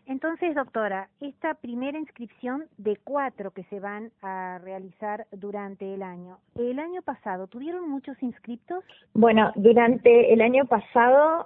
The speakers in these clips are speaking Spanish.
Entonces, doctora, esta primera inscripción de 4 que se van a realizar durante el año pasado, ¿tuvieron muchos inscriptos? Bueno, durante el año pasado,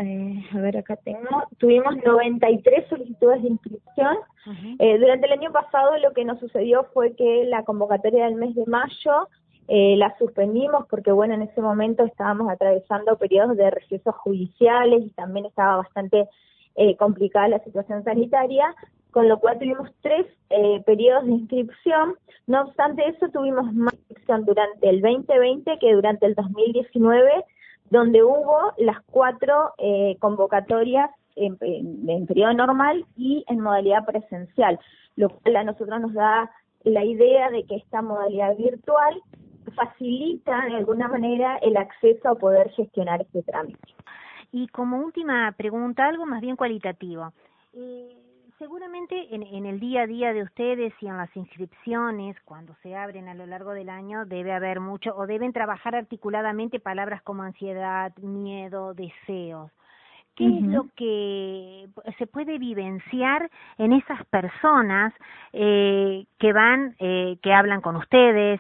tuvimos 93 solicitudes de inscripción. Durante el año pasado lo que nos sucedió fue que la convocatoria del mes de mayo la suspendimos porque, bueno, en ese momento estábamos atravesando periodos de recesos judiciales y también estaba bastante complicada la situación sanitaria, con lo cual tuvimos 3 periodos de inscripción. No obstante eso, tuvimos más inscripción durante el 2020 que durante el 2019, donde hubo las 4 convocatorias en periodo normal y en modalidad presencial, lo cual a nosotros nos da la idea de que esta modalidad virtual facilita de alguna manera el acceso a poder gestionar este trámite. Y como última pregunta, algo más bien cualitativo. Seguramente en el día a día de ustedes y en las inscripciones, cuando se abren a lo largo del año, debe haber mucho, o deben trabajar articuladamente palabras como ansiedad, miedo, deseos. ¿Qué es lo que se puede vivenciar en esas personas que van, que hablan con ustedes,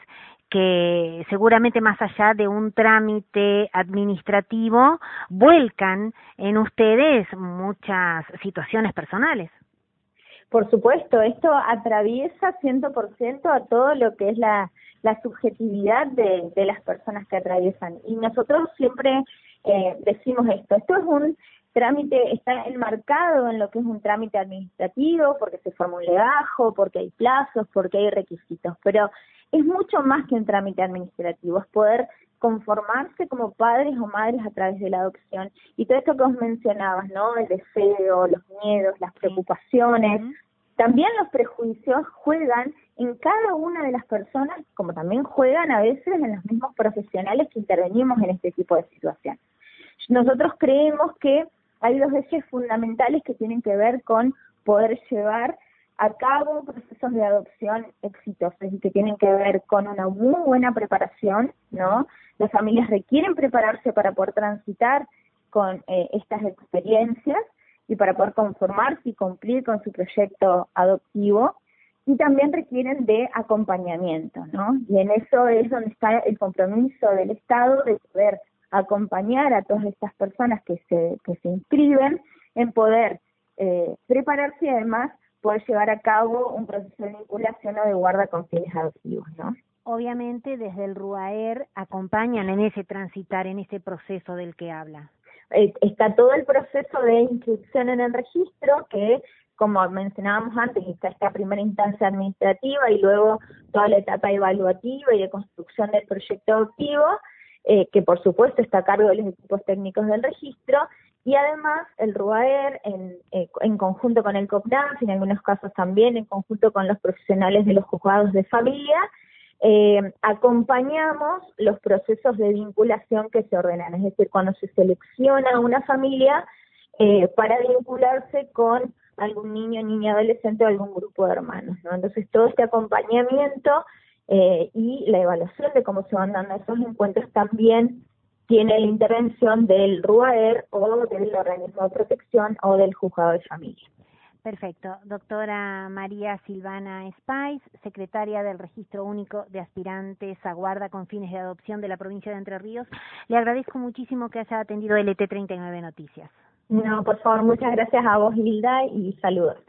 que seguramente más allá de un trámite administrativo, vuelcan en ustedes muchas situaciones personales? Por supuesto, esto atraviesa 100% a todo lo que es la subjetividad de las personas que atraviesan. Y nosotros siempre decimos esto es un trámite, está enmarcado en lo que es un trámite administrativo, porque se forma un legajo, porque hay plazos, porque hay requisitos, pero es mucho más que un trámite administrativo, es poder conformarse como padres o madres a través de la adopción. Y todo esto que vos mencionabas, ¿no? El deseo, los miedos, las preocupaciones, también los prejuicios juegan en cada una de las personas, como también juegan a veces en los mismos profesionales que intervenimos en este tipo de situaciones. Nosotros creemos que hay 2 ejes fundamentales que tienen que ver con poder llevar a cabo procesos de adopción exitosos y que tienen que ver con una muy buena preparación, ¿no? Las familias requieren prepararse para poder transitar con estas experiencias y para poder conformarse y cumplir con su proyecto adoptivo, y también requieren de acompañamiento, ¿no? Y en eso es donde está el compromiso del Estado de poder acompañar a todas estas personas que se inscriben en poder prepararse y además poder llevar a cabo un proceso de vinculación o de guarda con fines adoptivos, ¿no? Obviamente desde el RUAER acompañan en ese transitar, en ese proceso del que habla. Está todo el proceso de inscripción en el registro, que como mencionábamos antes, está esta primera instancia administrativa y luego toda la etapa evaluativa y de construcción del proyecto adoptivo, que por supuesto está a cargo de los equipos técnicos del registro, y además el RUAER en conjunto con el COPNAF, y en algunos casos también en conjunto con los profesionales de los juzgados de familia, acompañamos los procesos de vinculación que se ordenan, es decir, cuando se selecciona una familia para vincularse con algún niño, niña, adolescente o algún grupo de hermanos, ¿no? Entonces todo este acompañamiento y la evaluación de cómo se van dando esos encuentros también tiene la intervención del RUAER o del organismo de protección o del juzgado de familia. Perfecto. Doctora María Silvana Espáis, secretaria del Registro Único de Aspirantes a Guarda con Fines de Adopción de la provincia de Entre Ríos, le agradezco muchísimo que haya atendido LT39 Noticias. No, por favor, muchas gracias a vos, Hilda, y saludos.